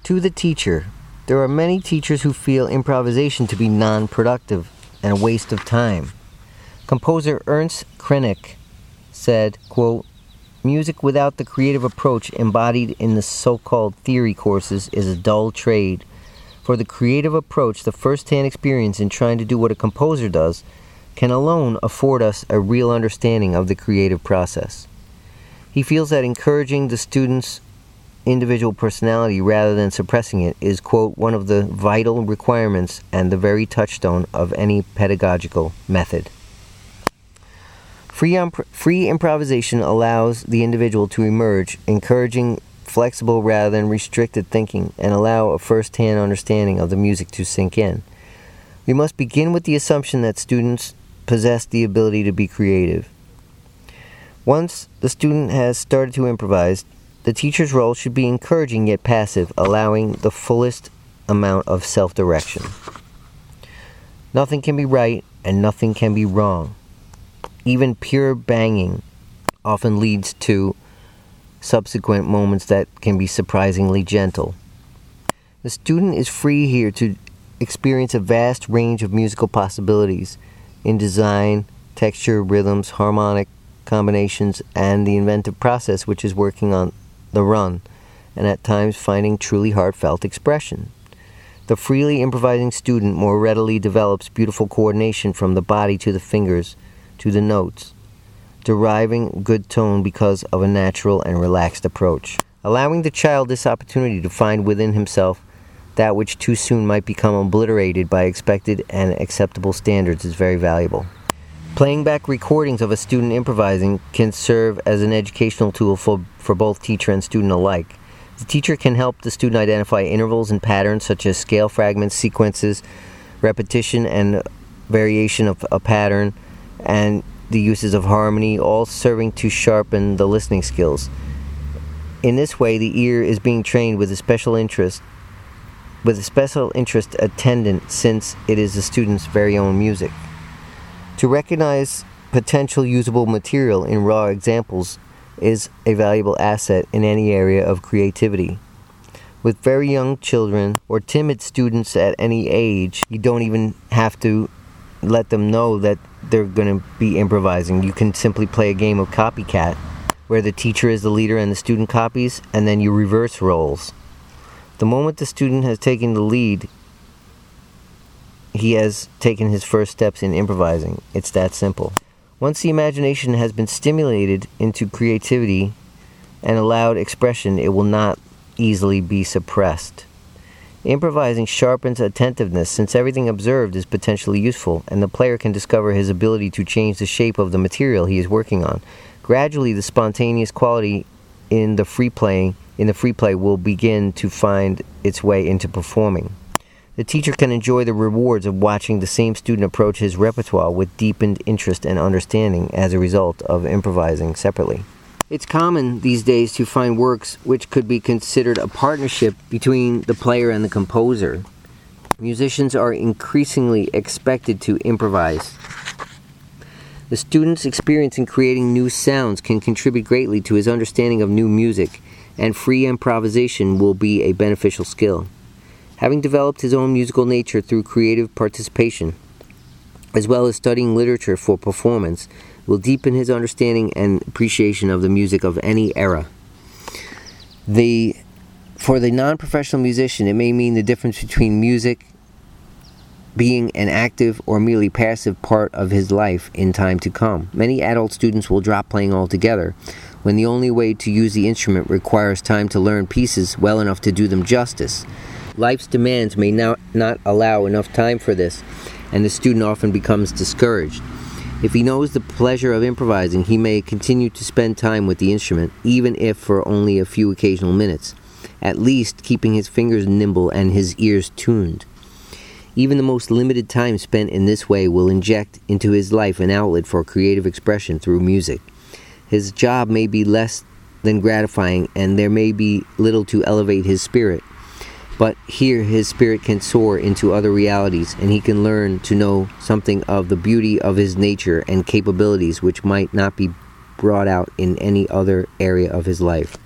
To the teacher, there are many teachers who feel improvisation to be non-productive and a waste of time. Composer Ernst Krenek said, quote, "Music without the creative approach embodied in the so-called theory courses is a dull trade. For the creative approach, the first-hand experience in trying to do what a composer does can alone afford us a real understanding of the creative process." He feels that encouraging the student's individual personality rather than suppressing it is, quote, "one of the vital requirements and the very touchstone of any pedagogical method." Free improvisation allows the individual to emerge, encouraging flexible rather than restricted thinking, and allow a first-hand understanding of the music to sink in. We must begin with the assumption that students possess the ability to be creative. Once the student has started to improvise, the teacher's role should be encouraging yet passive, allowing the fullest amount of self-direction. Nothing can be right and nothing can be wrong. Even pure banging often leads to subsequent moments that can be surprisingly gentle. The student is free here to experience a vast range of musical possibilities in design, texture, rhythms, harmonic combinations, and the inventive process which is working on the run, and at times finding truly heartfelt expression. The freely improvising student more readily develops beautiful coordination from the body to the fingers to the notes, deriving good tone because of a natural and relaxed approach. Allowing the child this opportunity to find within himself that which too soon might become obliterated by expected and acceptable standards is very valuable. Playing back recordings of a student improvising can serve as an educational tool for both teacher and student alike. The teacher can help the student identify intervals and patterns such as scale fragments, sequences, repetition and variation of a pattern, and the uses of harmony, all serving to sharpen the listening skills. In this way, the ear is being trained with a special interest attendant, since it is the student's very own music. To recognize potential usable material in raw examples is a valuable asset in any area of creativity. With very young children or timid students at any age, you don't even have to let them know that they're going to be improvising. You can simply play a game of copycat where the teacher is the leader and the student copies, and then you reverse roles. The moment the student has taken the lead, he has taken his first steps in improvising. It's that simple. Once the imagination has been stimulated into creativity and allowed expression, it will not easily be suppressed. Improvising sharpens attentiveness, since everything observed is potentially useful, and the player can discover his ability to change the shape of the material he is working on. Gradually, the spontaneous quality in the free play will begin to find its way into performing. The teacher can enjoy the rewards of watching the same student approach his repertoire with deepened interest and understanding as a result of improvising separately. It's common these days to find works which could be considered a partnership between the player and the composer. Musicians are increasingly expected to improvise. The student's experience in creating new sounds can contribute greatly to his understanding of new music, and free improvisation will be a beneficial skill. Having developed his own musical nature through creative participation, as well as studying literature for performance, will deepen his understanding and appreciation of the music of any era. For the non-professional musician, it may mean the difference between music being an active or merely passive part of his life in time to come. Many adult students will drop playing altogether, when the only way to use the instrument requires time to learn pieces well enough to do them justice. Life's demands may not allow enough time for this, and the student often becomes discouraged. If he knows the pleasure of improvising, he may continue to spend time with the instrument, even if for only a few occasional minutes, at least keeping his fingers nimble and his ears tuned. Even the most limited time spent in this way will inject into his life an outlet for creative expression through music. His job may be less than gratifying, and there may be little to elevate his spirit. But here his spirit can soar into other realities, and he can learn to know something of the beauty of his nature and capabilities which might not be brought out in any other area of his life.